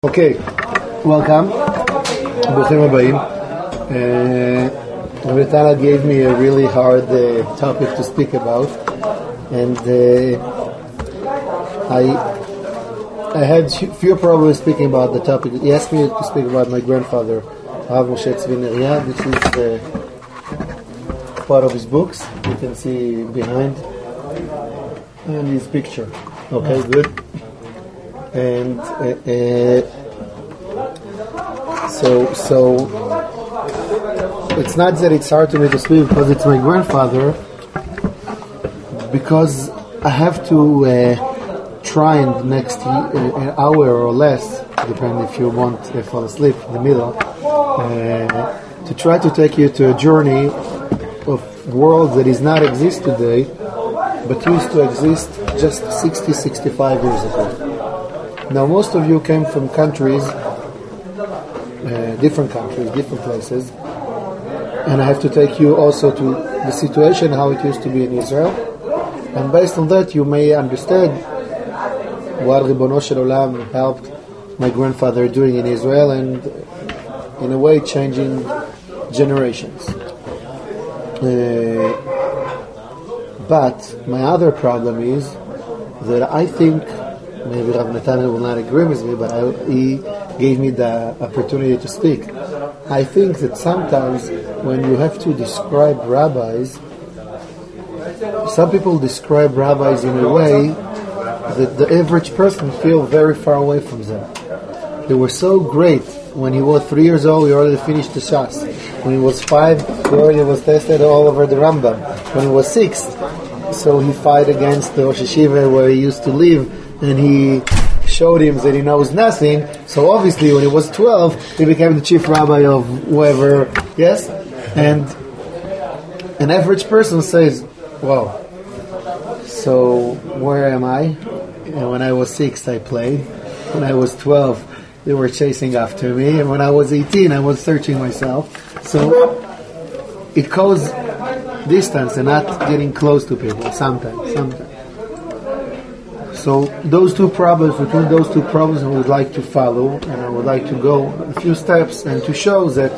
Okay, welcome. Bruchim Habayim. Ritana gave me a really hard topic to speak about, and I had few problems speaking about the topic. He asked me to speak about my grandfather, Rav Moshe Tzvi Neria. This is part of his books. You can see behind, and his picture. Okay, good. And so it's not that it's hard to me to speak because it's my grandfather, because I have to try in the next an hour or less, depending if you want to fall asleep in the middle, to try to take you to a journey of world that is not exist today, but used to exist just 65 years ago. Now, most of you came from countries, different places, and I have to take you also to the situation, how it used to be in Israel, and based on that you may understand what Ribono Shel Olam helped my grandfather doing in Israel, and in a way changing generations. But my other problem is that I think, maybe Rav Nathanael will not agree with me, but he gave me the opportunity to speak. I think that sometimes when you have to describe rabbis, some people describe rabbis in a way that the average person feels very far away from them. They were so great. When he was 3 years old, he already finished the Shas. When he was 5, he already was tested all over the Rambam. When he was 6, so he fought against the Rosh Hashiva where he used to live, and he showed him that he knows nothing. So obviously when he was 12, he became the chief rabbi of whoever, yes? And an average person says, wow, so where am I? And when I was 6, I played. When I was 12, they were chasing after me. And when I was 18, I was searching myself. So it caused distance and not getting close to people sometimes. So between those two problems I would like to follow, and I would like to go a few steps and to show that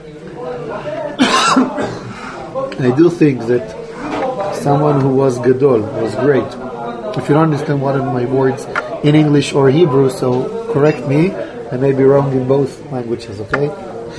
I do think that someone who was Gadol was great. If you don't understand one of my words in English or Hebrew, so correct me. I may be wrong in both languages, okay?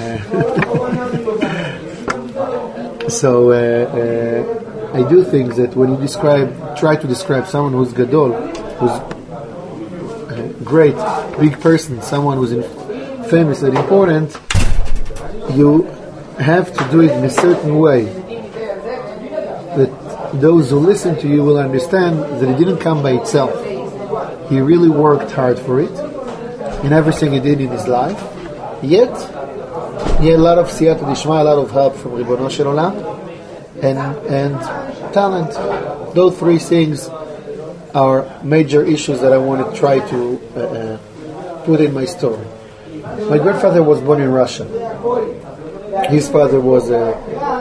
I do think that when you try to describe someone who's Gadol, who's great, big person, someone who's famous and important, you have to do it in a certain way that those who listen to you will understand that it didn't come by itself. He really worked hard for it in everything he did in his life, yet he had a lot of siyata d'ishma, a lot of help from Ribono Shel Olam, and talent. Those three things are major issues that I want to try to put in my story. My grandfather was born in Russia. His father was a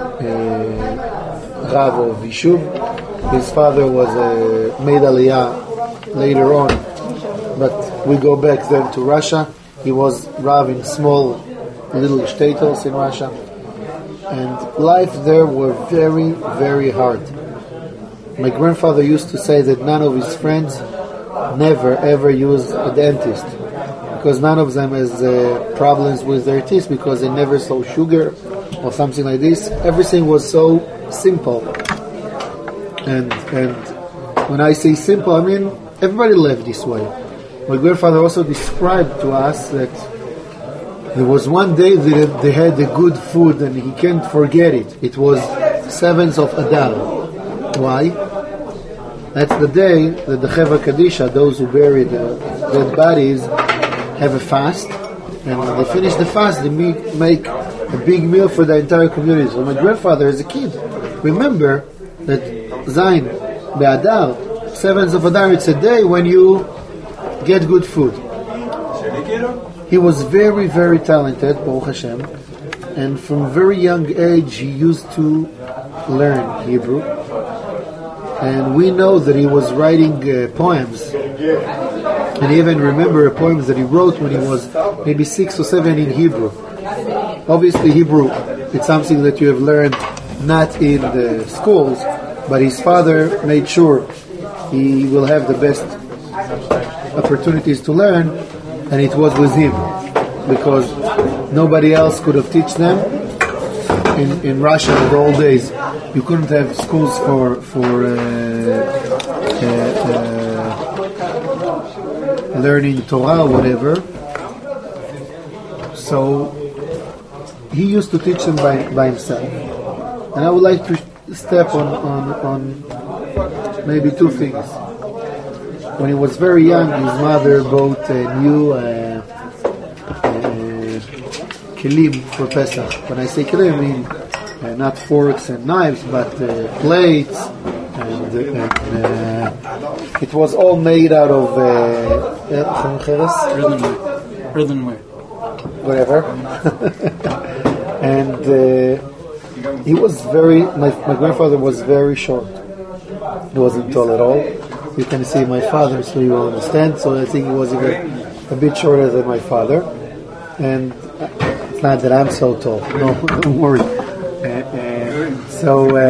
Rav of Yishuv. His father was made Aliyah later on, but we go back then to Russia. He was Rav in small little shtetls in Russia, and life there were very, very hard. My grandfather used to say that none of his friends never ever used a dentist, because none of them has problems with their teeth, because they never saw sugar or something like this. Everything was so simple, and when I say simple, I mean everybody lived this way. My grandfather also described to us that there was one day that they had the good food and he can't forget it. It was 7th of Adar. Why? That's the day that the Cheva Kadisha, those who bury the dead bodies, have a fast, and when they finish the fast, they make a big meal for the entire community. So my grandfather, as a kid, remember that Zain Be'adar, 7th of Adar, it's a day when you get good food. He was very, very talented, Baruch Hashem, and from very young age he used to learn Hebrew. And we know that he was writing poems And I even remember poems that he wrote when he was maybe 6 or 7 in Hebrew. Obviously Hebrew, it's something that you have learned not in the schools, but his father made sure he will have the best opportunities to learn, and it was with him, because nobody else could have taught them. In Russia in the old days, you couldn't have schools for learning Torah or whatever. So he used to teach them by himself. And I would like to step on maybe 2 things. When he was very young, his mother bought a new kelim for Pesach. When I say kelim, I mean not forks and knives, but plates, and it was all made out of earthenware. Whatever. And he was my grandfather was very short. He wasn't tall at all. You can see my father, so you will understand. So I think he was even a bit shorter than my father. And it's not that I'm so tall. No, don't worry. So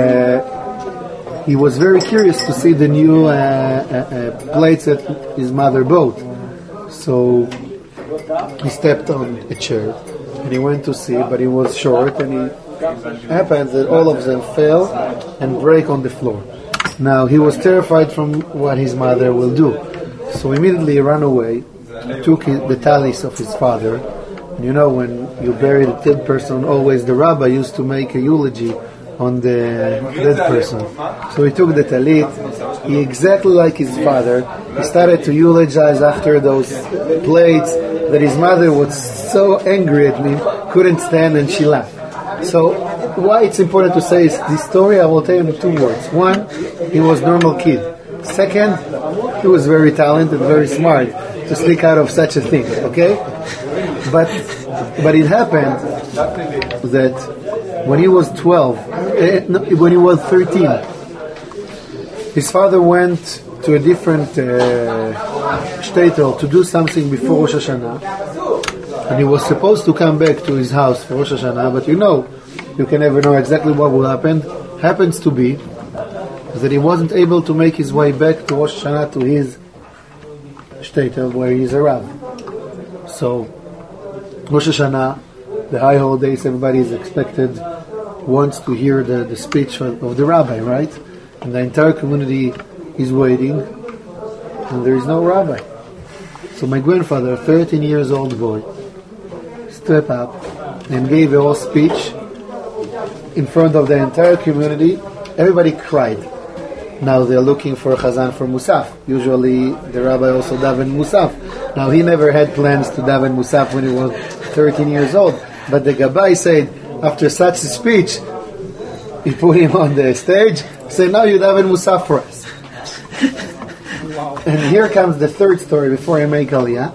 he was very curious to see the new plates that his mother bought. So he stepped on a chair and he went to see, but he was short, and it happened that all of them fell and break on the floor. Now he was terrified from what his mother will do, so immediately he ran away, took the talis of his father. And you know, when you bury the dead person, always the rabbi used to make a eulogy on the dead person. So he took the talit, he exactly like his father, he started to eulogize after those plates that his mother was so angry at me, couldn't stand, and she laughed. So why it's important to say this story, I will tell you in 2 words. One, he was a normal kid. Second, he was very talented, very smart to sneak out of such a thing, okay? But it happened that when he was when he was 13, his father went to a different shtetl to do something before Rosh Hashanah, and he was supposed to come back to his house for Rosh Hashanah, but you can never know exactly what will happen. Happens to be that he wasn't able to make his way back to Rosh Hashanah to his shtetl where he is a rabbi. So Rosh Hashanah, the high holidays, everybody is expected, wants to hear the speech of the rabbi, right? And the entire community is waiting, and there is no rabbi. So my grandfather, 13 years old boy, stood up and gave a whole speech in front of the entire community. Everybody cried. Now they're looking for a chazan for Musaf. Usually the rabbi also daven Musaf. Now he never had plans to daven Musaf when he was 13 years old. But the Gabbai said, after such a speech, he put him on the stage, said, now you daven Musaf for us. And here comes the third story before I make Aliyah.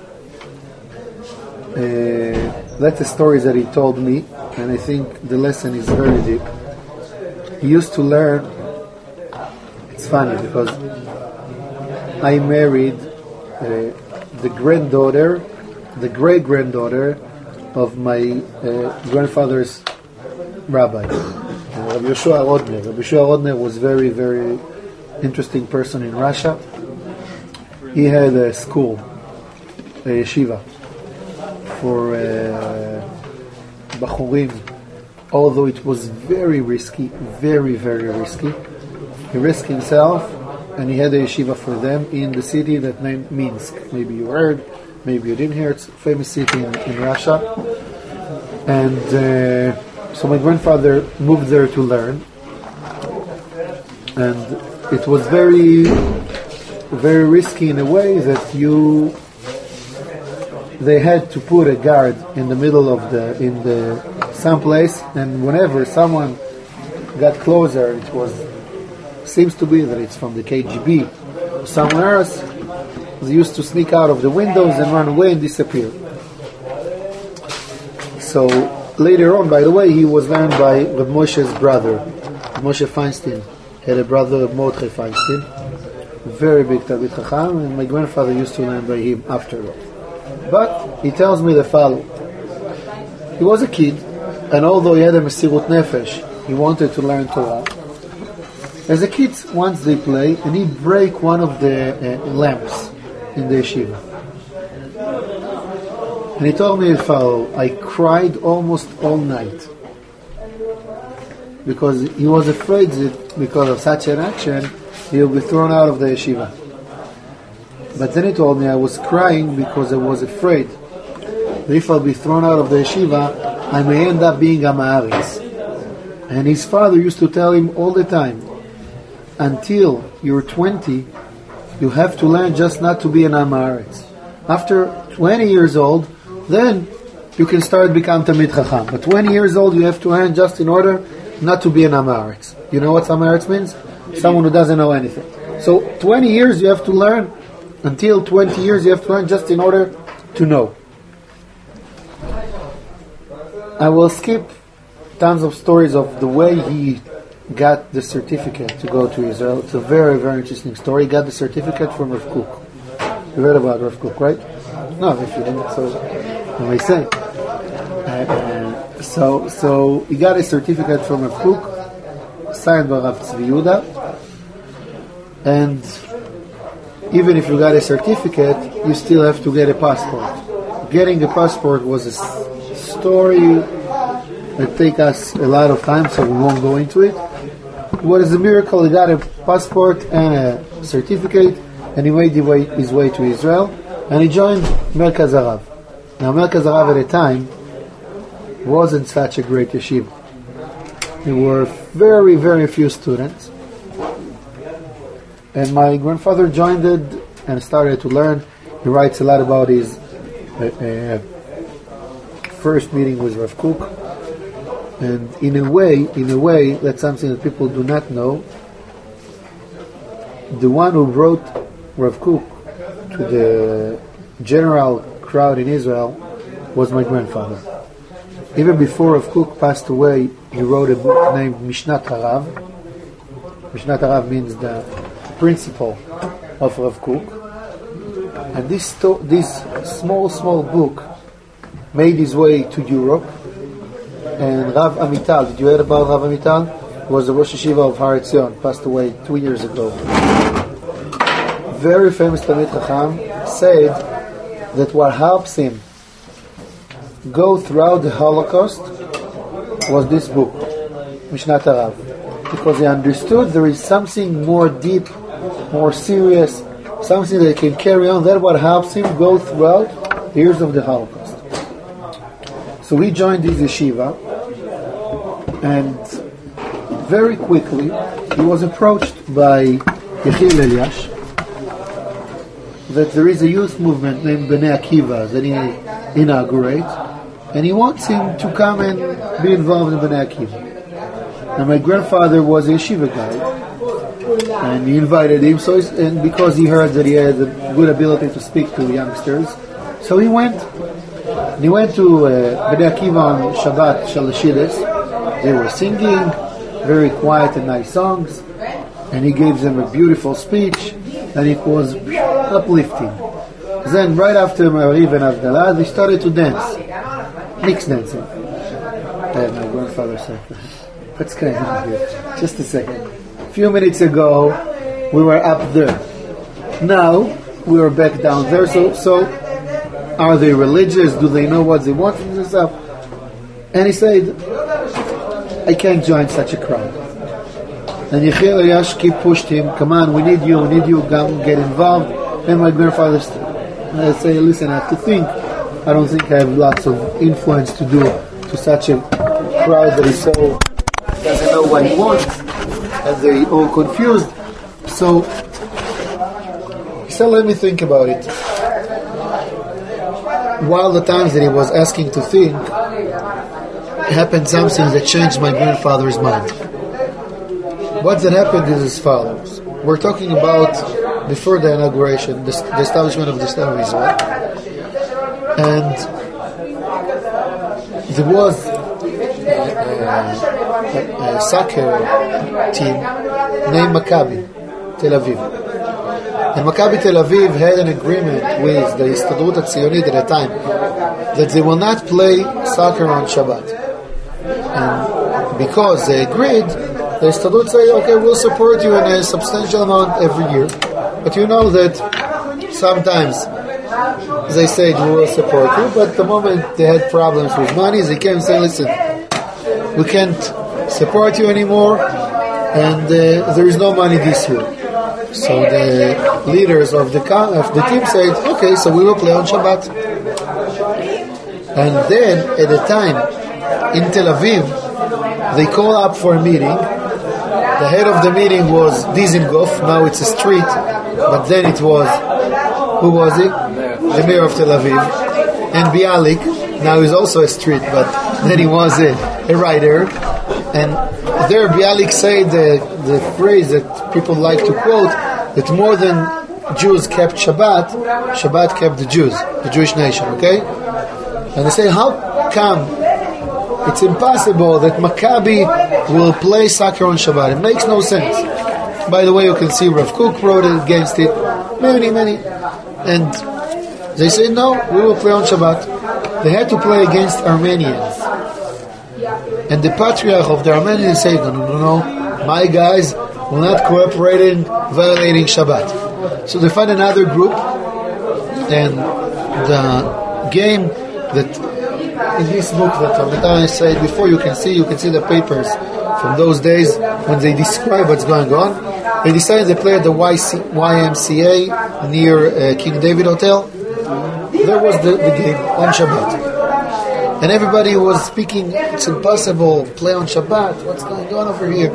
That's the stories that he told me, and I think the lesson is very deep. He used to learn. It's funny because I married the great-granddaughter of my grandfather's rabbi, Rabbi Yoshua Rodner. Rabbi Yoshua Rodner was very, very interesting person in Russia. He had a school, a yeshiva, for Bachurim, although it was very risky, very, very risky. He risked himself, and he had a yeshiva for them in the city that named Minsk. Maybe you heard, maybe you didn't hear. It's a famous city in Russia. And so my grandfather moved there to learn, and it was very, very risky in a way that they had to put a guard in the middle of someplace, and whenever someone got closer, seems to be that it's from the KGB or somewhere else, they used to sneak out of the windows and run away and disappear. So later on, by the way, he was learned by Reb Moshe's brother. Moshe Feinstein had a brother, Mordechai Feinstein, very big Talmid Chacham, and my grandfather used to learn by him afterwards. But he tells me the following. He was a kid, and although he had a Mesirut Nefesh, he wanted to learn Torah. As a kid, once they play, and he break one of the lamps in the yeshiva. And he told me the following. I cried almost all night. Because he was afraid that because of such an action, he will be thrown out of the yeshiva. But then he told me I was crying because I was afraid that if I'll be thrown out of the yeshiva, I may end up being a Ma'aretz. And his father used to tell him all the time, until you're 20, you have to learn just not to be an Ma'aretz. After 20 years old, then you can start to become Talmid Chacham. But 20 years old, you have to learn just in order not to be an Amaretz. You know what Amaretz means? Someone who doesn't know anything. So 20 years you have to learn, until 20 years you have to learn just in order to know. I will skip tons of stories of the way he got the certificate to go to Israel. It's a very, very interesting story. He got the certificate from Rav Kook. You heard about Rav Kook, right? No, if you didn't, so I may say. So he got a certificate from Rav Kook, signed by Rav Tzvi Yehuda, and even if you got a certificate, you still have to get a passport. Getting a passport was a story that take us a lot of time, so we won't go into it. What is a miracle? He got a passport and a certificate, and he made his way to Israel, and he joined Merkaz Harav. Now, Merkaz Harav at the time wasn't such a great yeshiva. There were very, very few students. And my grandfather joined it and started to learn. He writes a lot about his first meeting with Rav Kook. And in a way, that's something that people do not know. The one who brought Rav Kook to the general crowd in Israel was my grandfather. Even before Rav Kook passed away, he wrote a book named Mishnat Harav. Mishnat Harav means the principle of Rav Kook. And this small book made his way to Europe. And Rav Amital, did you hear about Rav Amital? He was the Rosh Yeshiva of Har Etzion, passed away 2 years ago. Very famous Talmid Chacham said that what helps him go throughout the Holocaust was this book, Mishnat Harav, because he understood there is something more deep, more serious, something that can carry on. That's what helps him go throughout the years of the Holocaust. So he joined his yeshiva, and very quickly he was approached by Yechiel Eliash that there is a youth movement named Bnei Akiva that he inaugurates, and he wants him to come and be involved in Bnei Akiva. And my grandfather was a yeshiva guy, and he invited him. And because he heard that he had a good ability to speak to youngsters, so he went. And he went to Bnei Akiva on Shabbat Shalashides. They were singing very quiet and nice songs, and he gave them a beautiful speech, and it was uplifting. Then right after Ma'ariv and Avdalah, they started to dance. Mixed dancing. And my grandfather said, what's going on here? Just a second. A few minutes ago, we were up there. Now, we are back down there. So are they religious? Do they know what they want from themselves? And he said, I can't join such a crowd. And Yechiel Eliash pushed him, come on, we need you, come get involved. And my grandfather said, listen, I have to think. I don't think I have lots of influence to do to such a crowd that is so doesn't know what he wants, and they're all confused. So he said, let me think about it. While the times that he was asking to think, happened something that changed my grandfather's mind. What that happened is as follows. We're talking about before the inauguration, the establishment of the State of Israel. And there was a soccer team named Maccabi Tel Aviv. And Maccabi Tel Aviv had an agreement with the Histadrut HaTzionit at the time that they will not play soccer on Shabbat. And because they agreed, the Histadrut said, okay, we'll support you in a substantial amount every year. But you know that sometimes they said we will support you, but the moment they had problems with money, they came and said, listen, we can't support you anymore, and there is no money this year. So the leaders of the team said, okay, so we will play on Shabbat. And then at the time in Tel Aviv, they call up for a meeting. The head of the meeting was Dizengoff. Now it's a street, but then it was, who was he? The mayor of Tel Aviv. And Bialik. Now he's also a street, but then he was a writer. And there Bialik said the phrase that people like to quote, that more than Jews kept Shabbat, Shabbat kept the Jews, the Jewish nation, okay? And they say, how come it's impossible that Maccabi will play soccer on Shabbat? It makes no sense. By the way, you can see Rav Kook wrote against it, many. And they say, no, we will play on Shabbat. They had to play against Armenians. And the patriarch of the Armenians said, no, my guys will not cooperate in violating Shabbat. So they find another group, and the game that in this book that Rav said before, you can see the papers from those days when they describe what's going on. They decided to play at the YMCA near King David Hotel. There was the game on Shabbat. And everybody was speaking, it's impossible, play on Shabbat, what's going on over here?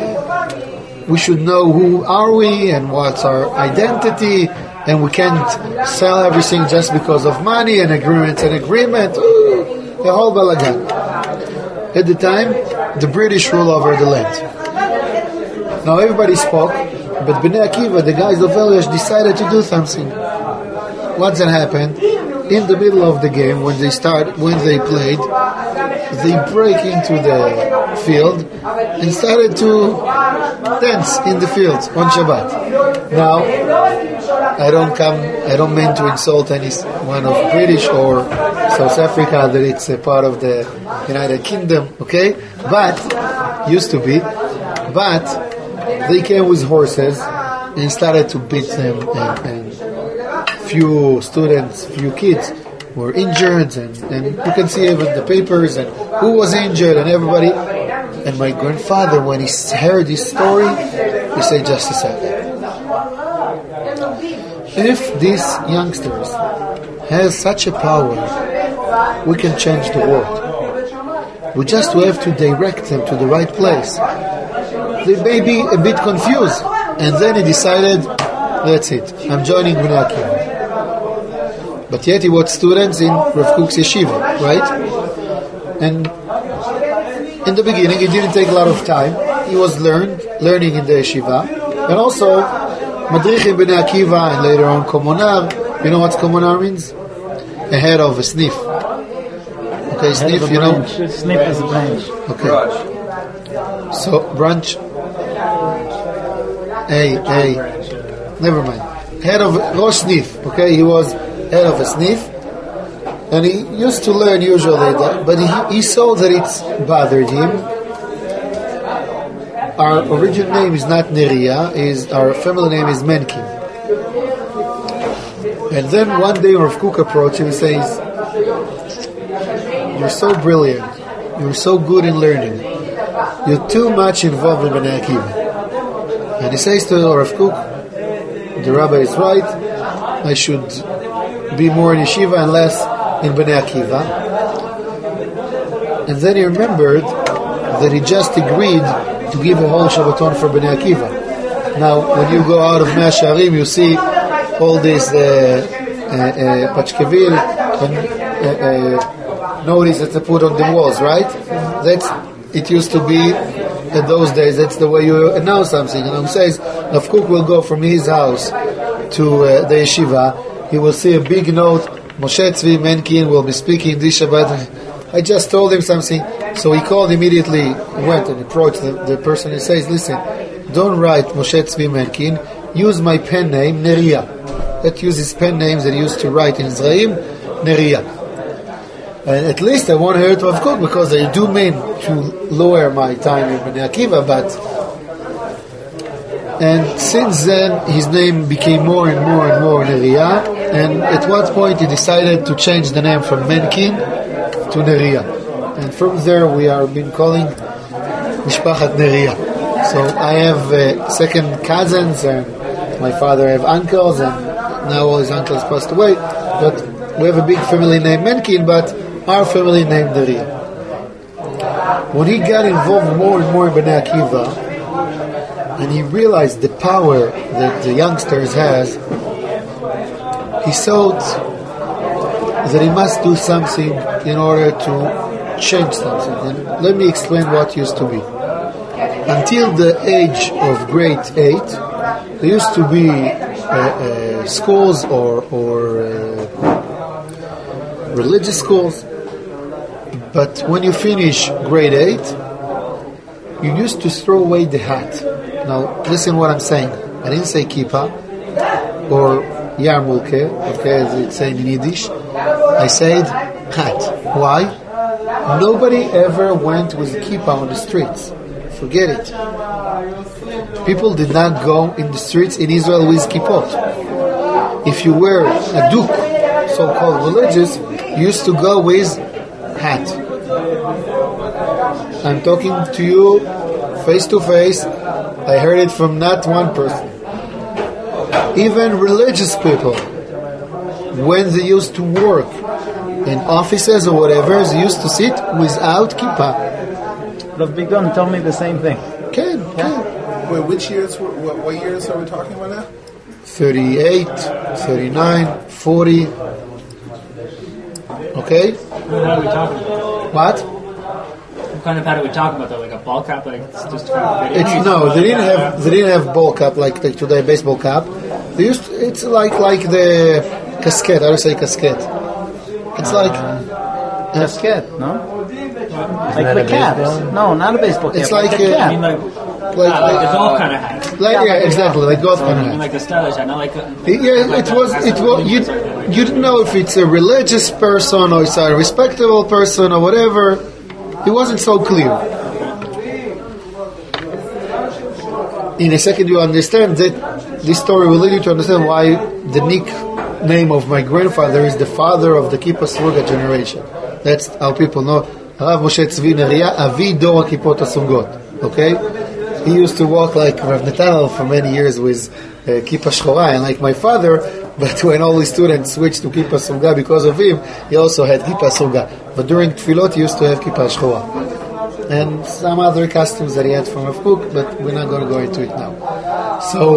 We should know who are we and what's our identity, and we can't sell everything just because of money and agreement. Ooh, the whole balagan. At the time, the British rule over the land. Now everybody spoke, but Bnei Akiva, the guys of Eliash, decided to do something. What's that happened? In the middle of the game, when they played, they break into the field and started to dance in the field on Shabbat. Now, I don't mean to insult anyone of British or South Africa that it's a part of the United Kingdom, okay? But, used to be, but they came with horses and started to beat them, and few students, few kids were injured, and you can see even the papers and who was injured and everybody. And my grandfather, when he heard this story, he said, just a second. If these youngsters have such a power, we can change the world. We just have to direct them to the right place. They may be a bit confused. And then he decided, that's it, I'm joining Bnei Akiva. But yet he was students in Rav Kook's yeshiva, right? And in the beginning, it didn't take a lot of time. He was learning in the yeshiva, and also Madrich in Bnei Akiva, and later on Komonar. You know what Komonar means? A head of a snif. Okay, snif, you know. Snif is a branch. Okay. So branch. Never mind. Head of Rosh Snif. Okay, he was head of a snif, and he used to learn usually that, but he saw that it bothered him. Our original name is not Neria, our family name is Menkin. And then one day Rav Kook approached him and says, you're so brilliant, you're so good in learning, you're too much involved in Bnei Akiva. And he says to Rav Kook, the rabbi is right, I should be more in yeshiva and less in Bnei Akiva. And then he remembered that he just agreed to give a whole Shabbaton for Bnei Akiva. Now, when you go out of Mea Shearim, you see all these Pachkevil and notice that they put on the walls, right? It used to be in those days, that's the way you announce something. And he says, Rav Kook will go from his house to the yeshiva. He will see a big note, Moshe Tzvi Menkin will be speaking this Shabbat. I just told him something, so he called immediately, went and approached the person and says, listen, don't write Moshe Tzvi Menkin, use my pen name, Neria. That uses pen names that he used to write in Israel, Neria. And at least I want her to have cooked, because I do mean to lower my time in Bnei Akiva, and since then his name became more and more and more Neria, and at what point he decided to change the name from Menkin to Neria. And from there we are been calling Mishpachat Neria. So I have second cousins, and my father have uncles, and now all his uncles passed away. But we have a big family named Menkin, but our family named Neria. When he got involved more and more in Bnei Akiva, and he realized the power that the youngsters has, he thought that he must do something in order to change something. And let me explain what used to be. Until the age of grade 8, there used to be schools or religious schools. But when you finish grade 8, you used to throw away the hat. Now, listen what I'm saying. I didn't say kippah or yarmulke, okay, as it's saying in Yiddish. I said hat. Why? Nobody ever went with a kippah on the streets. Forget it. People did not go in the streets in Israel with kippot. If you were a duk, so-called religious, you used to go with hat. I'm talking to you face to face. I heard it from not one person. Even religious people, when they used to work in offices or whatever, they used to sit without kippah. Rav Bigon told me the same thing. Okay. Wait, which years? What years are we talking about now? 38, 39, 40. Okay? What are we talking about? What? What kind of hat are we talking about though? Like a ball cap? Like it's just kind of It's no, they didn't have ball cap like today, baseball cap. They used it's like the casquette. How do you say casquette? It's like casquette, no? Like the cap. No, not a baseball cap. It's like a cap. I mean like the golf kind of hat. Exactly, like golf kind of I mean hat. like the stylish hat, not like It was. You didn't know if it's a religious person or it's a respectable person or whatever. It wasn't so clear. In a second, you understand that this story will lead you to understand why the nickname of my grandfather is the father of the Kippah Sruga generation. That's how people know Rav Moshe Tzvi Neria, Avi Dor Kippot Asrugot. Okay, he used to walk like Rav Netanel for many years with Kippah Shchora, and like my father. But when all his students switched to Kippah Sruga because of him, he also had Kippah Sruga. But during Tfilot, he used to have Kippah Shchora. And some other customs that he had from Rav Kook, but we're not going to go into it now. So,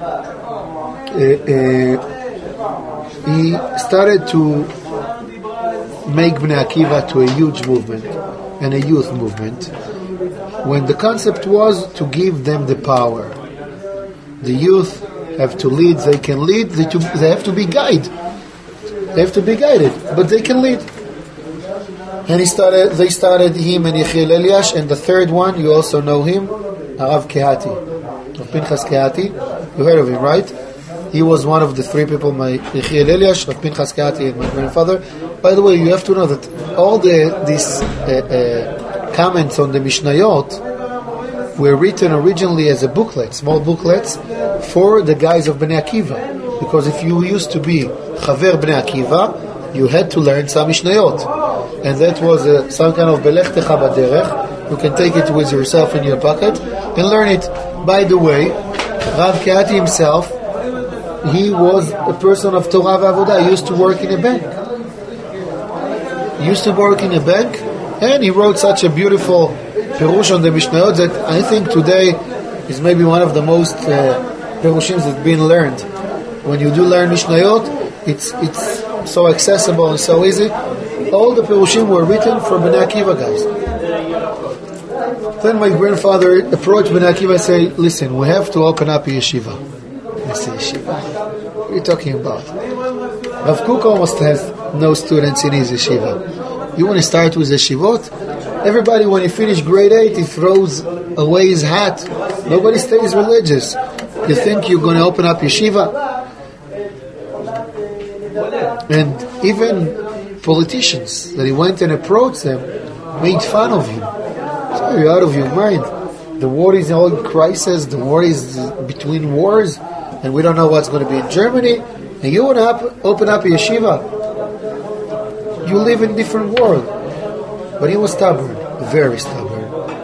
he started to make Bnei Akiva to a huge movement, and a youth movement, when the concept was to give them the power. The youth have to lead, they can lead, they have to be guided. They have to be guided, but they can lead. And they started him and Yechiel Eliash, and the third one, you also know him, Arav Kehati, of Pinchas Kehati. You heard of him, right? He was one of the three people, my Yechiel Eliash, of Pinchas Kehati, and my grandfather. By the way, you have to know that all these comments on the Mishnayot were written originally as a booklet, small booklets, for the guys of Bnei Akiva. Because if you used to be Chaver Bnei Akiva, you had to learn some Mishnayot. And that was some kind of Belech Techa Baderech. You can take it with yourself in your pocket and learn it. By the way, Rav Kehati himself, he was a person of Torah v'Avodah. He used to work in a bank. And he wrote such a beautiful Perush on the Mishnayot that I think today is maybe one of the most Perushim that's been learned. When you do learn Mishnayot, it's so accessible and so easy. All the Perushim were written for Bnei Akiva guys. Then my grandfather approached Bnei Akiva and said, listen, we have to open up a yeshiva. I said, yeshiva? What are you talking about? Rav Kook almost has no students in his yeshiva. You want to start with yeshivot? Everybody, when he finishes grade 8, he throws away his hat. Nobody stays religious. You think you're going to open up yeshiva? And even politicians that he went and approached them made fun of him. So you're out of your mind. The war is all in crisis. The war is between wars, and we don't know what's going to be in Germany. And you want to open up a yeshiva? You live in a different world. But he was stubborn, very stubborn.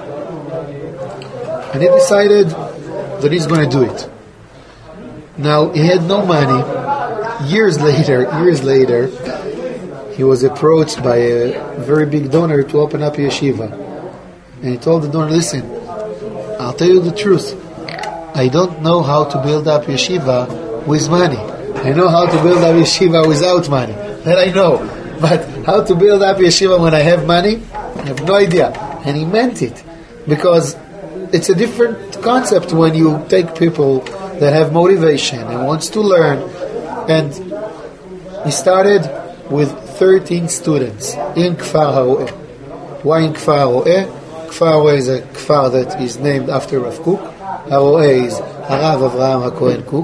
And he decided that he's going to do it. Now, he had no money. Years later, he was approached by a very big donor to open up a yeshiva. And he told the donor, listen, I'll tell you the truth. I don't know how to build up yeshiva with money. I know how to build up yeshiva without money. That I know. But how to build up yeshiva when I have money, I have no idea. And he meant it. Because it's a different concept when you take people that have motivation and wants to learn. And he started with 13 students in Kfar HaRo'eh. Why in Kfar HaRo'eh? Kfar HaRo'eh is a kfar that is named after Rav Kook. HaRo'eh is Harav Avraham HaKohen Kook.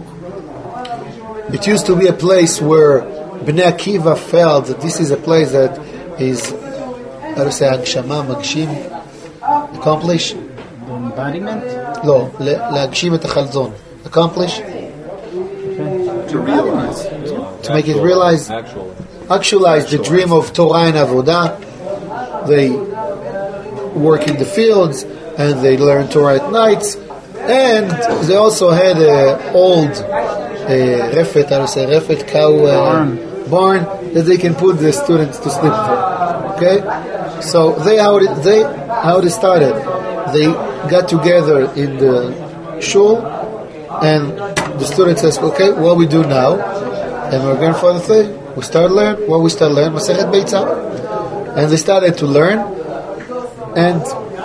It used to be a place where Bnei Akiva felt that this is a place that is, how to say, Agshama, Magshim, accomplish? Embodiment? No, להגשים את החלזון. Accomplish? To realize. To make it realize, actualize the dream of Torah and Avodah. They work in the fields and they learn Torah at nights, and they also had an old refet, I would say refet cow barn that they can put the students to sleep there. Okay, so how they started. They got together in the shul, and the student says, okay, what we do now? And our grandfather said, we start learn. Masechet Beitzah. And they started to learn, and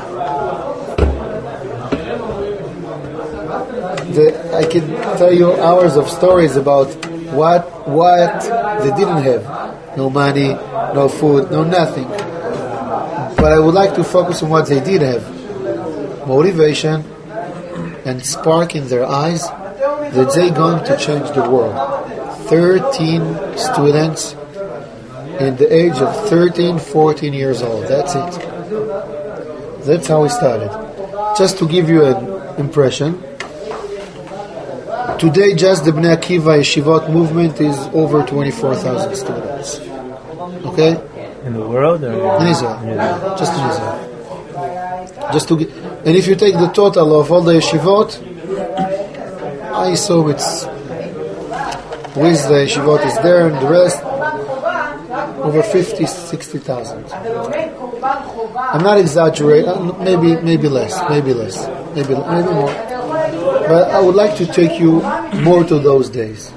I can tell you hours of stories about what they didn't have. No money, no food, no nothing. But I would like to focus on what they did have. Motivation and spark in their eyes that they're going to change the world. 13 students in the age of 13, 14 years old. That's it. That's how we started. Just to give you an impression, today just the Bnei Akiva Yeshivot movement is over 24,000 students. Okay? In the world? Or in Israel. Just in Israel. And if you take the total of all the yeshivot, I assume it's with the yeshivot is there and the rest over 50, 60,000. I'm not exaggerating. Maybe less. Maybe more. But I would like to take you more to those days.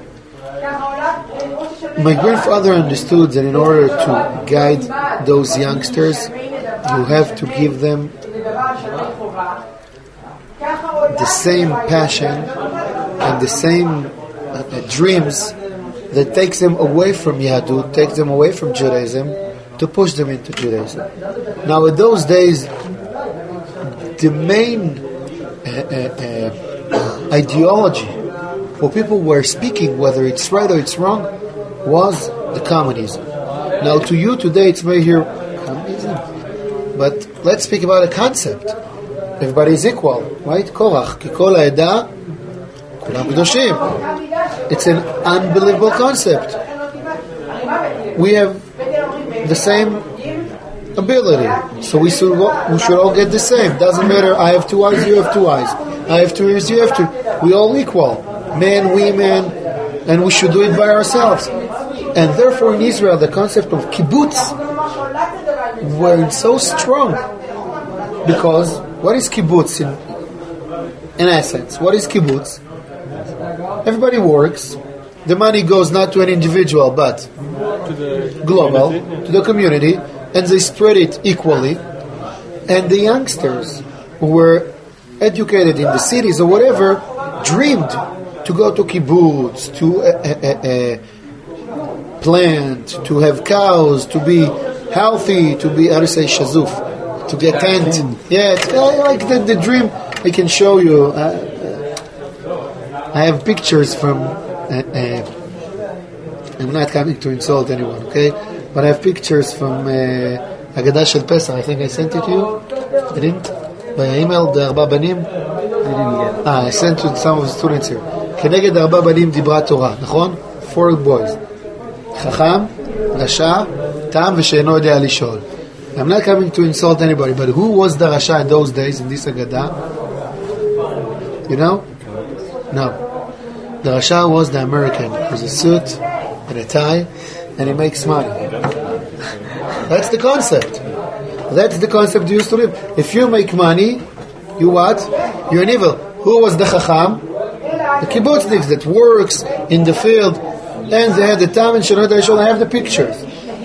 My grandfather understood that in order to guide those youngsters, you have to give them the same passion and the same dreams that takes them away from Yahudut, takes them away from Judaism, to push them into Judaism. Now, in those days, the main ideology for people were speaking, whether it's right or it's wrong, was the communism. Now, to you today, it's may hear communism, but let's speak about a concept. Everybody is equal, right? Korach, ki kol ha'eda, kulam kedoshim. It's an unbelievable concept. We have the same ability, so we should all get the same. Doesn't matter. I have 2 eyes, you have 2 eyes. I have 2 ears, you have 2. We all equal, men, women, and we should do it by ourselves. And therefore, in Israel, the concept of kibbutz were so strong, because what is kibbutz in essence? What is kibbutz? Everybody works. The money goes not to an individual, but to the global, community. to the community, and they spread it equally. And the youngsters who were educated in the cities or whatever dreamed to go to kibbutz, to plant, to have cows, to be healthy, to be, how to say, shazuf, to get tent. Yeah, it's like the dream. I can show you. I have pictures from. I'm not coming to insult anyone, okay? But I have pictures from Haggadah Shel Pesach. I think I sent it to you. I didn't? By email, the Arba Banim. I didn't get it. I sent to some of the students here. כנגד ארבע בנים דיברה תורה, נכון? 4 boys. חכם, רשע, תם ושאינו יודע לשאול. I'm not coming to insult anybody, but who was the Rasha in those days in this Haggadah? You know? No. The Rasha was the American. With a suit and a tie, and he makes money. That's the concept. That's the concept you used to live. If you make money, you what? You're an evil. Who was the Chacham? The kibbutzniks that works in the field, and they had the time and Shanot HaYishol. I have the pictures.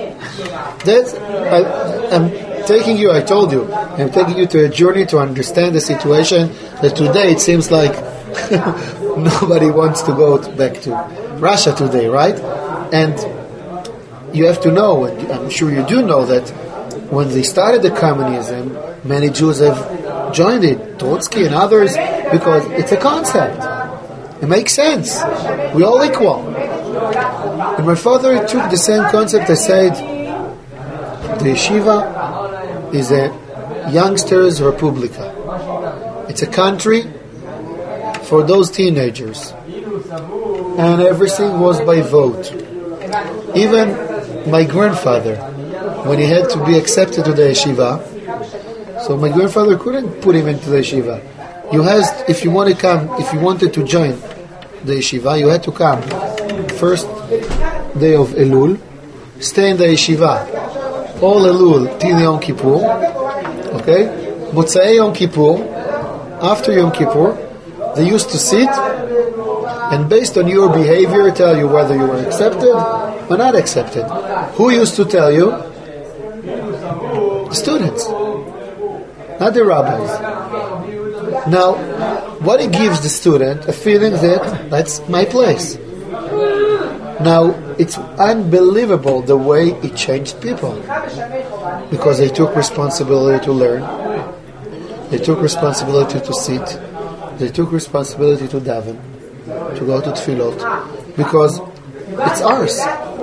I'm taking you, I told you, I'm taking you to a journey to understand the situation that today it seems like nobody wants to go back to Russia today, right? And you have to know, and I'm sure you do know, that when they started the communism, many Jews have joined it, Trotsky and others, because it's a concept. It makes sense. We're all equal. And my father took the same concept. I said, the yeshiva is a youngsters' republica. It's a country for those teenagers. And everything was by vote. Even my grandfather, when he had to be accepted to the yeshiva, so my grandfather couldn't put him into the yeshiva. You had, if you want to come, if you wanted to join the yeshiva, you had to come first day of Elul, stay in the yeshiva all Elul till Yom Kippur, okay? Motzei Yom Kippur, after Yom Kippur, they used to sit and based on your behavior tell you whether you were accepted or not accepted. Who used to tell you? The students, not the rabbis. Now, what it gives the student a feeling that that's my place. Now, it's unbelievable the way it changed people, because they took responsibility to learn, they took responsibility to sit, they took responsibility to daven, to go to tefillot, because it's ours.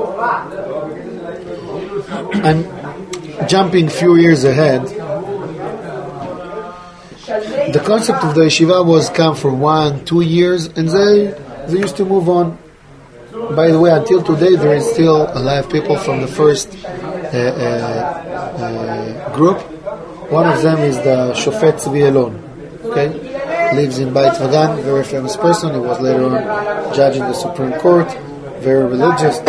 I'm jumping few years ahead. The concept of the yeshiva was come for 1-2 years, and they used to move on. By the way, until today, there is still a lot of people from the first group. One of them is the Shofet Tzvi Elon. Okay, lives in Beit Vagan, very famous person. He was later on judge in the Supreme Court, very religious.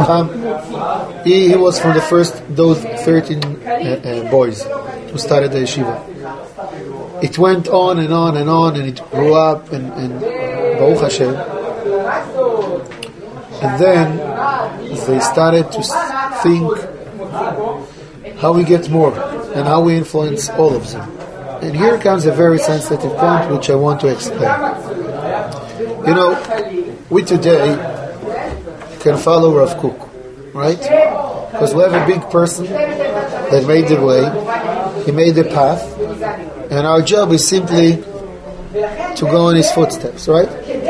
He was from the first those 13 boys who started the yeshiva. It went on and on and on, and it grew up, and Baruch Hashem. And then they started to think how we get more and how we influence all of them. And here comes a very sensitive point which I want to explain. You know, we today can follow Rav Kook, right? Because we have a big person that made the way, he made the path, and our job is simply to go in his footsteps, right?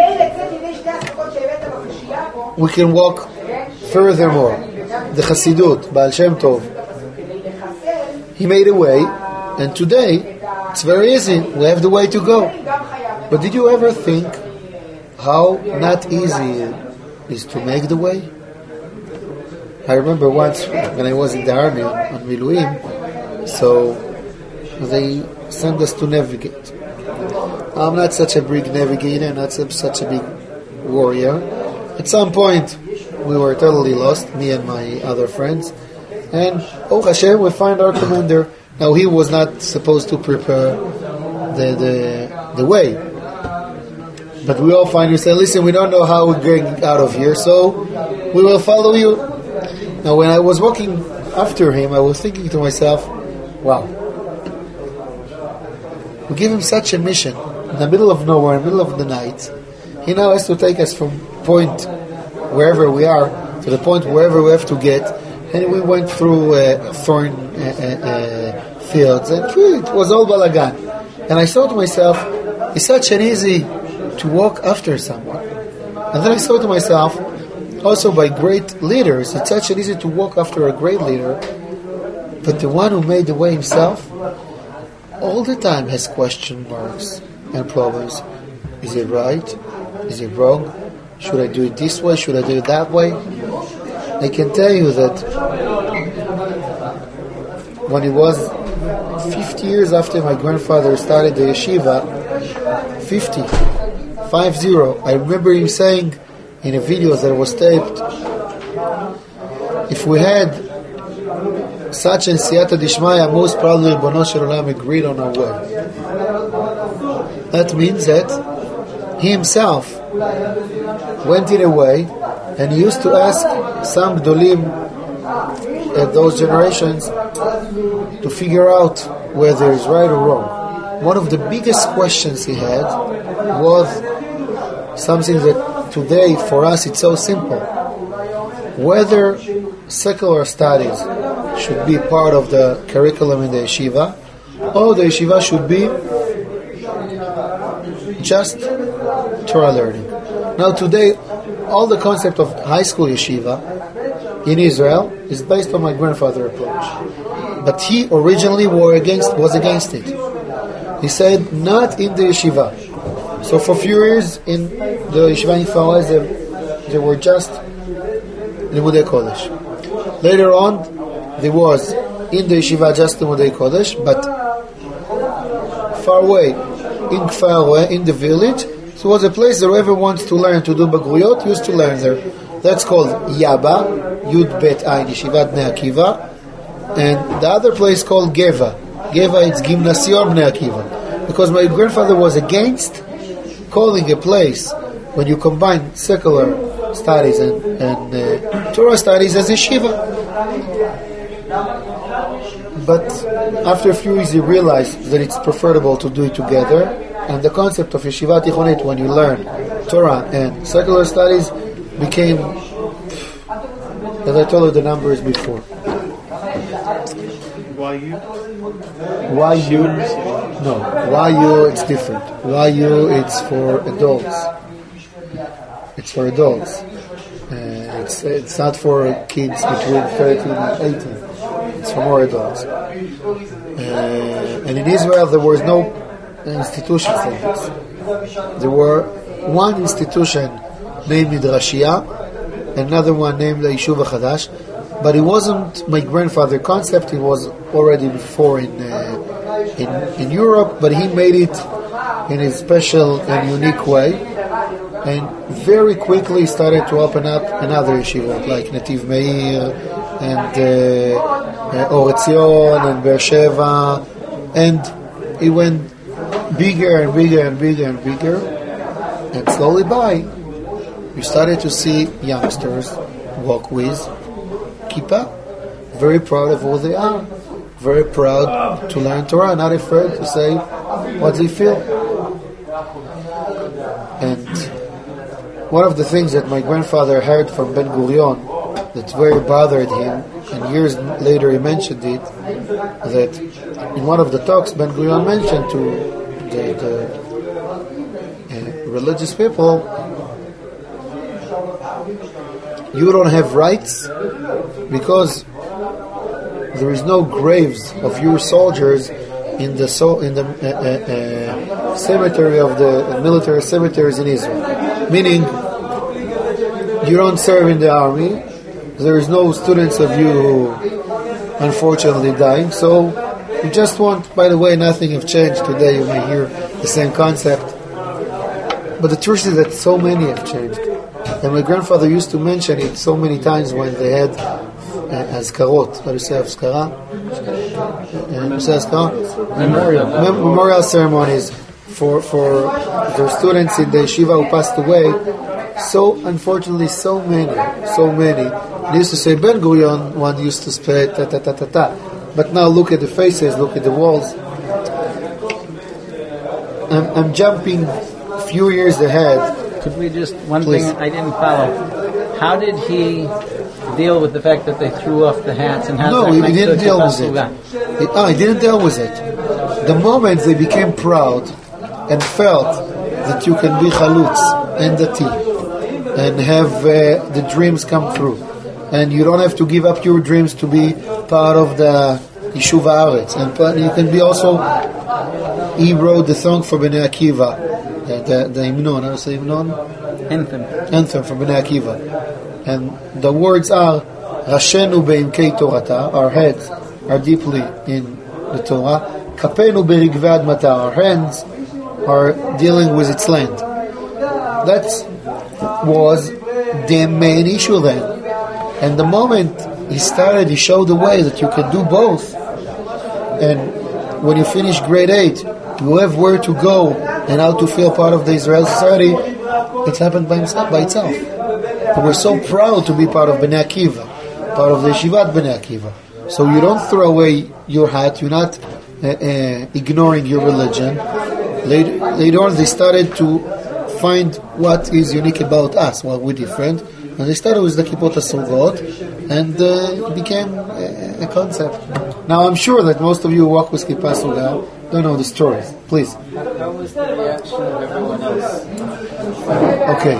We can walk furthermore. The Chassidut, Baal Shem Tov, he made a way, and today it's very easy. We have the way to go. But did you ever think how not easy it is to make the way? I remember once when I was in the army on Miluim, so they sent us to navigate. I'm not such a big navigator, not such a big warrior. At some point, we were totally lost, me and my other friends. And, oh Hashem, we find our commander. Now, he was not supposed to prepare the way. But we all find, we say, listen, we don't know how we're getting out of here, so we will follow you. Now, when I was walking after him, I was thinking to myself, wow, we give him such a mission in the middle of nowhere, in the middle of the night. He now has to take us from point wherever we are to the point wherever we have to get, and we went through thorn fields, and it was all balagan. And I thought to myself, it's such an easy to walk after someone. And then I thought to myself, also by great leaders, it's actually easy to walk after a great leader, but the one who made the way himself all the time has question marks and problems. Is it right? Is it wrong? Should I do it this way? Should I do it that way? I can tell you that when it was 50 years after my grandfather started the yeshiva, 50, I remember him saying in a video that was taped, if we had such an siyata dishmaya, most probably Ribono Shel Olam agreed on our way. That means that he himself went in a way, and he used to ask some Gdolim at those generations to figure out whether it's right or wrong. One of the biggest questions he had was something that today for us it's so simple: whether secular studies should be part of the curriculum in the yeshiva, or the yeshiva should be just Torah learning. Now today, all the concept of high school yeshiva in Israel is based on my grandfather's approach. But he originally was against it. He said, not in the yeshiva. So for a few years in the yeshiva in Fawaz, there were just Limudei Kodesh. Later on, there was in the yeshiva just Limudei Kodesh, but far away, in the village, so it was a place that whoever wants to learn to do Bagruyot used to learn there. That's called Yaba, Yud Bet Ayin, Yeshivat Bnei Akiva, and the other place called Geva. Geva, it's Gimnasion Bnei Akiva. Because my grandfather was against calling a place, when you combine secular studies and Torah studies, as yeshiva. But after a few years he realized that it's preferable to do it together, and the concept of yeshiva tichonit, when you learn Torah and secular studies, became, as I told you the numbers before. YU? No. YU, it's different. YU, it's for adults. It's for adults. It's not for kids between 13 and 18. It's for more adults. And in Israel there was no institution for this. There were one institution named Midrashia, another one named the Yishuv HaChadash, but it wasn't my grandfather's concept. It was already before in Europe, but he made it in a special and unique way, and very quickly started to open up another yeshiva like Nativ Meir and Or Etzion and Beersheva, and it went bigger and bigger and bigger and bigger, and slowly by we started to see youngsters walk with kippah, very proud of who they are, very proud to learn Torah, not afraid to say what they feel. And one of the things that my grandfather heard from Ben Gurion that very bothered him, and years later he mentioned it, that in one of the talks Ben Gurion mentioned to the religious people, you don't have rights because there is no graves of your soldiers in the cemetery of the military cemeteries in Israel. Meaning, you don't serve in the army. There is no students of you who unfortunately dying. So you just want. By the way, nothing have changed today. You may hear the same concept, but the truth is that so many have changed. And my grandfather used to mention it so many times when they had azkarot. What do you say, azkara? Memorial ceremonies for their students in the yeshiva who passed away. So unfortunately, so many. They used to say Ben Gurion. One used to say ta ta ta ta ta. But now look at the faces, look at the walls. I'm jumping a few years ahead. Could we just, one Please. Thing I didn't follow. How did he deal with the fact that they threw off the hats? And how he didn't deal with it. He didn't deal with it. The moment they became proud and felt that you can be chalutz and dati and have the dreams come through, and you don't have to give up your dreams to be part of the Yishuv Haaretz, and you can be also. He wrote the song for Bnei Akiva, the hymnon. How do you say hymnon? Anthem for Bnei Akiva, and the words are Rashenu be'imkei Torata. Our heads are deeply in the Torah. Kapenu be'rigvei admata. Our hands are dealing with its land. That was the main issue then. And the moment he started, he showed the way that you can do both. And when you finish grade 8, you have where to go and how to feel part of the Israeli society. It's happened by itself. And we're so proud to be part of Bnei Akiva, part of the Yeshivat Bnei Akiva. So you don't throw away your hat. You're not ignoring your religion. Later on, they started to find what is unique about us. Well, we're different. And they started with the Kippot HaSrugot, and it became a concept. Now, I'm sure that most of you who walk with Kippah Sruga don't know the stories. Please. How was the reaction of everyone else? Okay.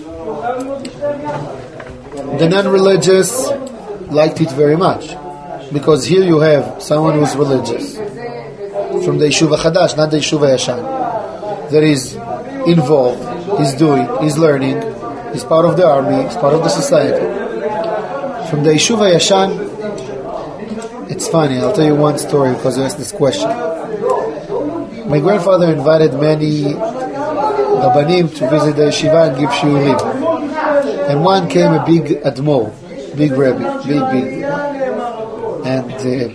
The non-religious liked it very much, because here you have someone who's religious from the Yeshuv HaChadash, not the Yeshuv HaYashan, that is involved, he's doing, he's learning, he's part of the army, he's part of the society. From the Yeshuv HaYashan, it's funny, I'll tell you one story because you asked this question. My grandfather invited many Rabbanim to visit the yeshiva and give shiurim. And one came a big Admor, big Rebbe, big. And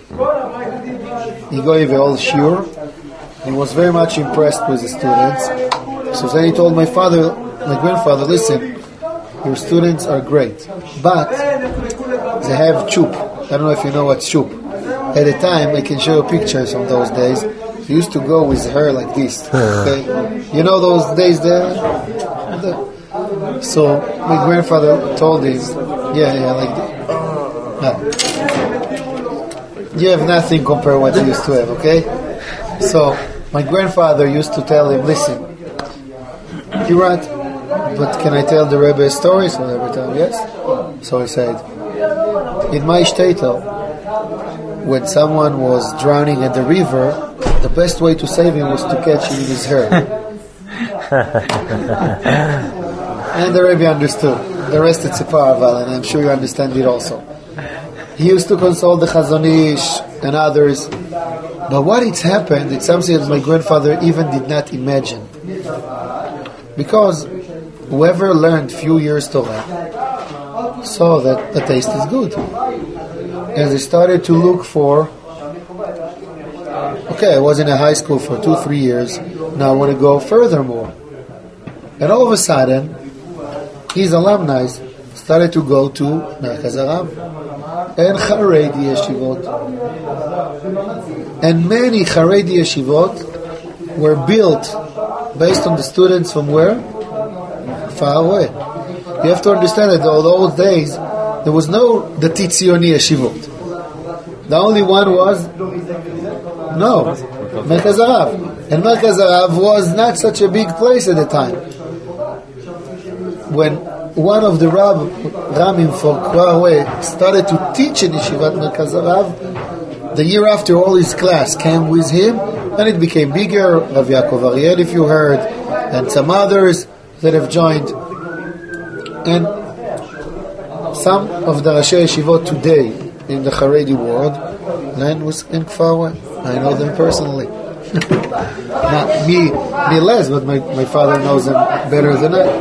he gave a whole shiur. He was very much impressed with the students. So then he told my grandfather, listen, your students are great, but they have chup. I don't know if you know what chup. At the time, I can show you pictures from those days. He used to go with hair like this. Okay? You know those days there? So my grandfather told him, like that. You have nothing compared to what you used to have, okay? So my grandfather used to tell him, listen, you're right, but can I tell the Rebbe a story? So every time, yes. So he said, in my shtetl, when someone was drowning in the river, the best way to save him was to catch him in his hair. And the Rebbe understood. The rest it's a parable, and I'm sure you understand it also. He used to console the Chazon Ish and others. But what it's happened, it's something that my grandfather even did not imagine. Because whoever learned few years Torah saw that the taste is good. And they started to look for, okay, I was in a high school for 2-3 years, now I want to go furthermore. And all of a sudden, his alumni started to go to Merkaz Arav and Haredi Yeshivot. And many Haredi Yeshivot were built based on the students from where? Far away. You have to understand that in those days, there was no Dati Tzioni Yeshivot. The only one was Merkaz Arav. And Merkaz Arav was not such a big place at the time. When one of the Ramim from Huawei started to teach in Yeshivat Merkaz Arav, the year after all his class came with him, and it became bigger. Rav Yaakov Ariel, if you heard, and some others that have joined. And some of the Rashi Yeshivot today in the Haredi world, land was in Huawei. I know them personally. Not me less, but my father knows them better than I.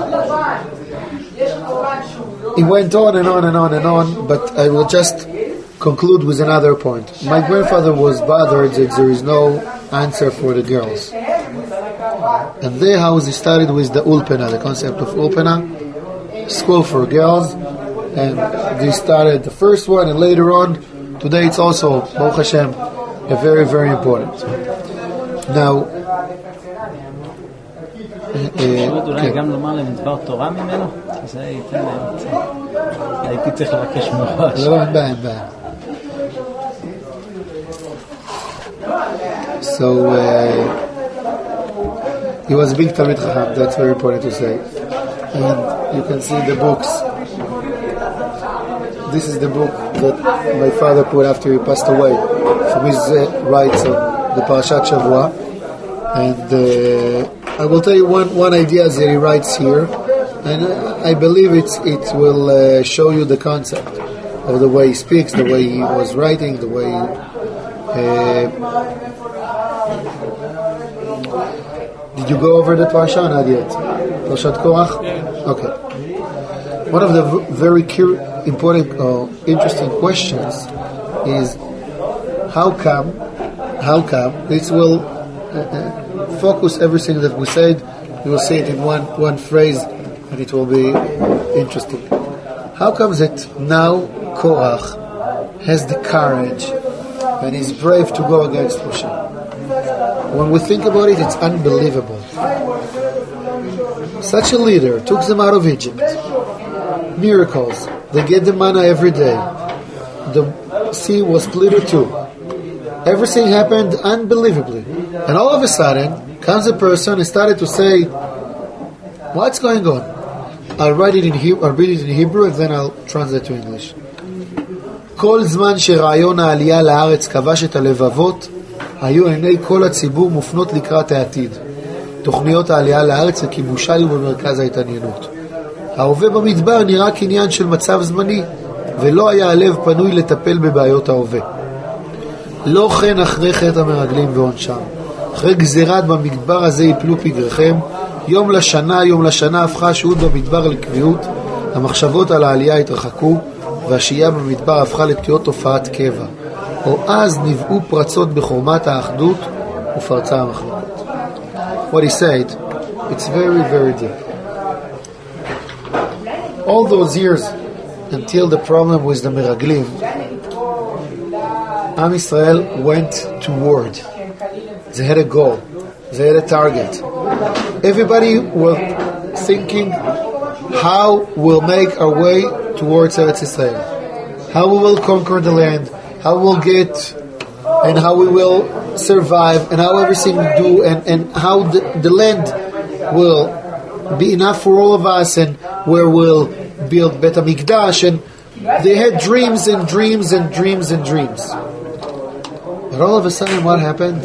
It went on and on and on and on, but I will just conclude with another point. My grandfather was bothered that there is no answer for the girls. And their house started with the Ulpana, the concept of Ulpana, school for girls, and they started the first one, and later on, today it's also, Baruch Hashem, a very, very important. Now, אולי גם לומר להם דבר תורה ממנו? כי זה ייתן להם, הייתי צריך לבקש מראש. לא, אין בעיה. So, He was a big Talmid Chacham, that's very important to say. And you can see the books. This is the book that my father put after he passed away from his rights on the Parashat Shavua. And I will tell you one idea that he writes here, and I believe it will show you the concept of the way he speaks, the way he was writing, the way did you go over the Parasha not yet? Parashat Korach? Okay. One of the very important or interesting questions is how come this will focus everything that we said. We will say it in one phrase and it will be interesting. How comes it now Korach has the courage and is brave to go against Moshe? When we think about it, it's unbelievable. Such a leader took them out of Egypt. Miracles. They get the manna every day. The sea was split in two. Everything happened unbelievably. And all of a sudden, comes a person and started to say, what's going on? I'll read it in Hebrew and then I'll translate to English. כל זמן שרעיון העלייה לארץ כבש את הלבבות, היו עיני כל הציבור מופנות לקראת העתיד. תוכניות העלייה לארץ וכיבושה היו במרכז ההתעניינות. ההווה במדבר נראה כעניין של מצב זמני, ולא היה הלב פנוי לטפל בבעיות ההווה. לא כן אחרי חטא המרגלים ועונשם. אחרי גזירת במדבר הזה יפלו פגריכם, יום לשנה הפכה השהות במדבר לקביעות, המחשבות על העלייה התרחקו, והשהייה במדבר הפכה לתהיות תופעת קבע. או אז נבעו פרצות בחורמת האחדות ופרצה המחלוקת. What he said, it's very, very deep. All those years until the problem with the Meraglim, Am Yisrael went toward. They had a goal. They had a target. Everybody was thinking how we'll make our way towards Eretz Yisrael. How we will conquer the land. How we'll get and how we will survive and how everything we do and how the land will be enough for all of us and where we'll build Bet HaMikdash, and they had dreams and dreams and dreams and dreams. But all of a sudden what happened?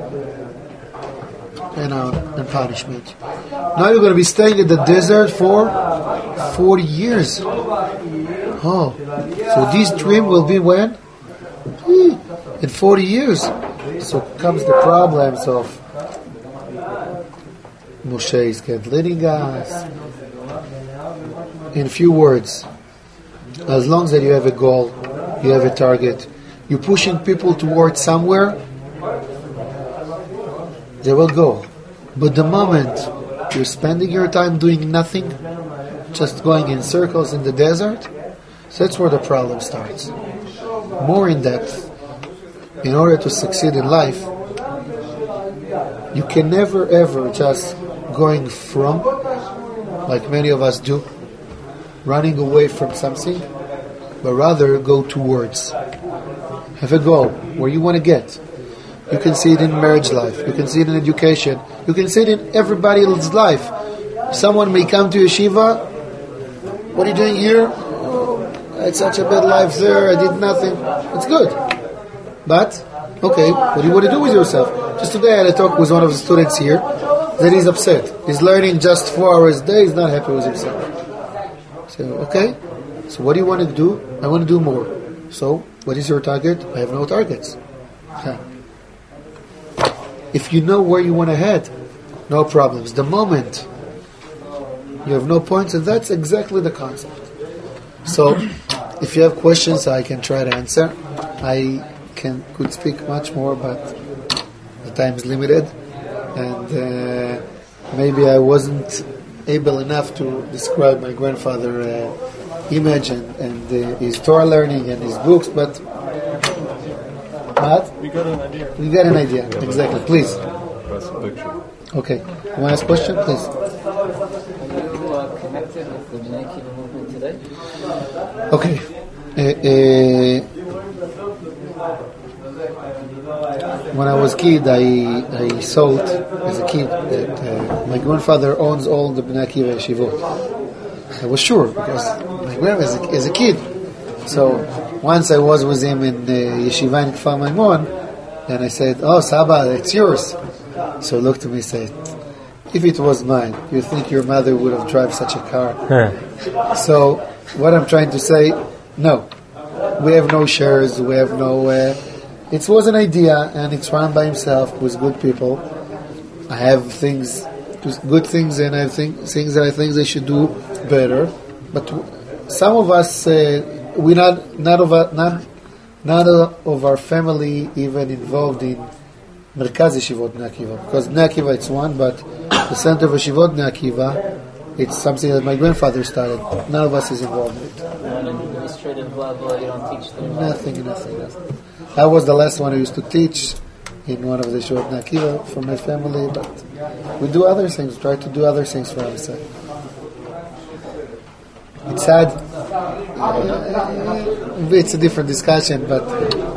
And punishment. Now you're going to be staying in the desert for 40 years. Oh, so this dream will be when? In 40 years. So comes the problems of Moshe is leading us. In few words, as long as you have a goal, you have a target, you're pushing people towards somewhere, they will go. But the moment you're spending your time doing nothing, just going in circles in the desert, so that's where the problem starts. More in depth. In order to succeed in life, you can never ever just going from, like many of us do, running away from something, but rather go towards. Have a goal where you want to get. You can see it in marriage life. You can see it in education. You can see it in everybody's life. Someone may come to yeshiva. What are you doing here? Oh, I had such a bad life there. I did nothing. It's good. But, okay, what do you want to do with yourself? Just today I had a talk with one of the students here that he's upset. He's learning just 4 hours a day. He's not happy with himself. So, okay, so what do you want to do? I want to do more. So, what is your target? I have no targets. Okay. If you know where you want to head, no problems. The moment you have no points, and that's exactly the concept. So, if you have questions, I can try to answer. I could speak much more, but the time is limited, and maybe I wasn't able enough to describe my grandfather image and his Torah learning and his books, but we got an idea. We got an idea, exactly. Please. That's a picture. Okay. You want to ask a question, please? Are you connected with the Bnei Akiva movement today? Okay. when I was a kid, I thought as a kid that my grandfather owns all the Bnei Akiva yeshivot. I was sure because my grandfather as a kid. So once I was with him in yeshiva in Kfar Maimon, and I said, "Oh, Saba, that's yours." So he looked at me and said, "If it was mine, you think your mother would have driven such a car?" So what I'm trying to say, no. We have no shares, we have no... it was an idea, and it's run by himself with good people. I have good things, and I have things that I think they should do better. But some of us, none of our family even involved in Merkaz Yeshivot Bnei Akiva. Because Bnei Akiva it's one, but the Center of Yeshivot Bnei Akiva, it's something that my grandfather started. None of us is involved in it. Administrative blah blah. You don't teach them. Nothing. I was the last one who used to teach in one of the Yeshivot Bnei Akiva for my family, but we do other things. Try to do other things for ourselves. It's sad. It's a different discussion, but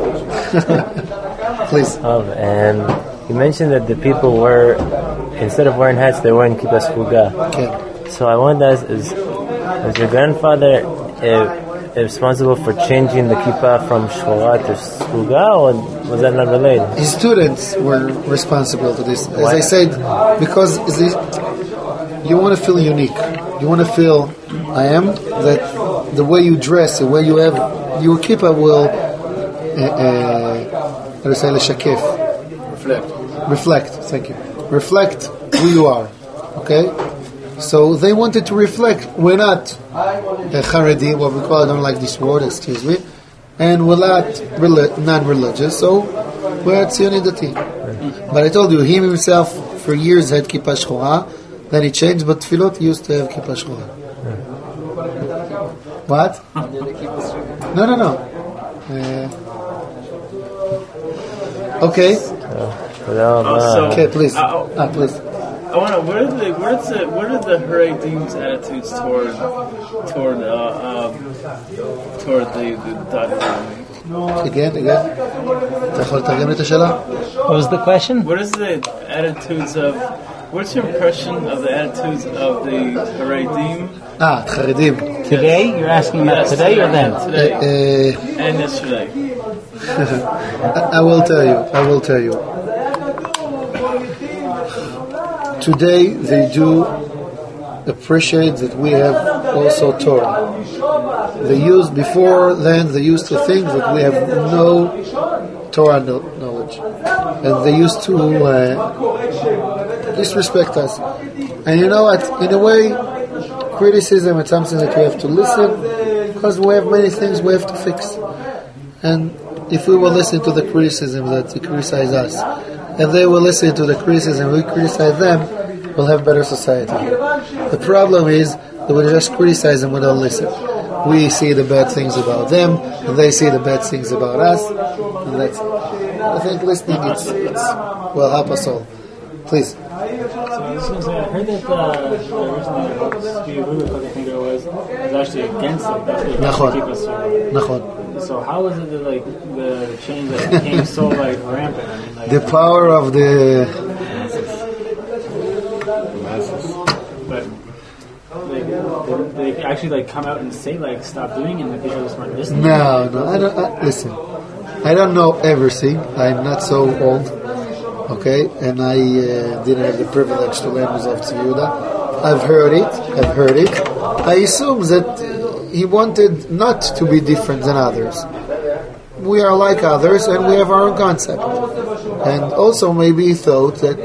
please. And you mentioned that the people were, instead of wearing hats, they were wearing kippah sruga. Okay. So I wanted to ask, is your grandfather responsible for changing the kippah from shora to sruga, or was that not related? His students were responsible to this. As I said, because you want to feel unique. You want to feel, that the way you dress, the way you have, your kippah will, reflect, thank you. Reflect who you are. Okay? So they wanted to reflect. We're not Haredi, what we call, I don't like this word, excuse me, and we're not non-religious, so we're Tzionei Dati. But I told you, he himself for years had kippah shchora, then he changed, but tefillot used to have kippah shchora. What? No. Okay. Okay, please. Please. I want to. What are the Haredim's attitudes toward the Dad? Again. אתה יכול לתרגם את השאלה? What was the question? What is the attitudes of? What's your impression of the attitudes of the Haredim? חרדים. Today? You're asking about today or then? Today and yesterday. I will tell you. Today they do appreciate that we have also Torah. They used to think that we have no Torah knowledge, and they used to disrespect us. And you know what? In a way, criticism is something that we have to listen, because we have many things we have to fix. And if we will listen to the criticism that they criticize us, and they will listen to the criticism we criticize them, we'll have better society. The problem is that we just criticize them, we don't listen. We see the bad things about them, and they see the bad things about us, and that's it. I think listening will help us all. Please. So I was going to say, I heard that originally Steve Rubik, I think it was actually against it. Nachon. So how was it that the change that became so rampant? I mean, the power of the masses. But they actually come out and say stop doing it, and people just weren't listening. No, I don't. Listen, I don't know everything. I'm not so old. Okay, and I didn't have the privilege to learn Mizrav Tzvi. I've heard it. I assume that he wanted not to be different than others. We are like others, and we have our own concept. And also, maybe he thought that.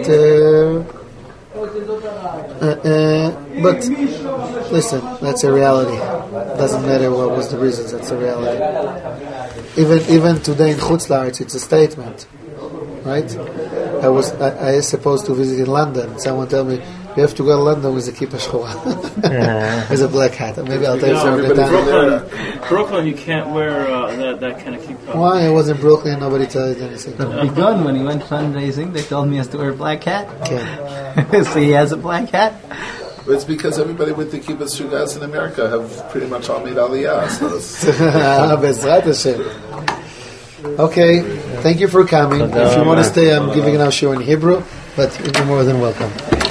But listen, that's a reality. Doesn't matter what was the reasons. That's a reality. Even today in Chutz La'aretz, it's a statement, right? I was supposed to visit in London. Someone told me, you have to go to London with a kippah shchora. With a black hat. Maybe I'll take some of the time. Brooklyn, you can't wear that kind of kippah. Why? I was in Brooklyn, nobody told me anything. But begun, when he went fundraising, they told me he has to wear a black hat. Okay. So he has a black hat? It's because everybody with the kippah srugas in America have pretty much all made aliyah. So Bezrat Hashem. Okay. Thank you for coming. If you want to stay, I'm giving our show in Hebrew, but you're more than welcome.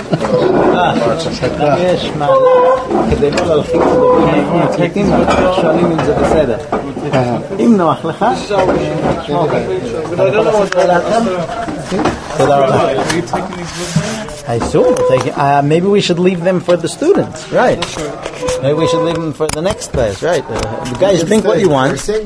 יש מעלה, כדי לא להלחיק את שואלים אם זה בסדר. אם נוח לך, תודה רבה. I assume. Maybe we should leave them for the students, right? Maybe we should leave them for the next class, right? The guys think what you want.